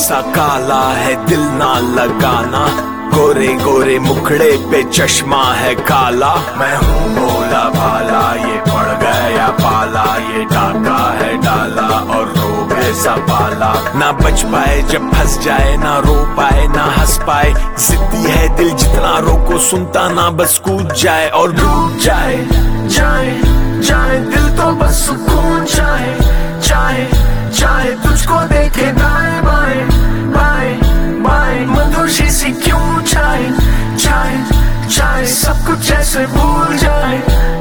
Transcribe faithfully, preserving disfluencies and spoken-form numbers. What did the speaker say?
सा काला है दिल ना लगाना, गोरे गोरे मुखड़े पे चश्मा है काला। मैं हूँ भोला भाला ये पड़ गया पाला, ये डाका है डाला और रोग ऐसा पाला। ना बच पाए जब फंस जाए, ना रो पाए ना हंस पाए, जिद्दी है दिल जितना रोको सुनता ना, बस कूद जाए और डूब जाए। जाए जाए दिल तो बस सुकून चाहे, चाहे चाहे तुझको देखे दाएं बाएं बाएं बाएं, मधुर सी क्यों चाहे, चाहे चाहे सब कुछ ऐसे भूल जाए।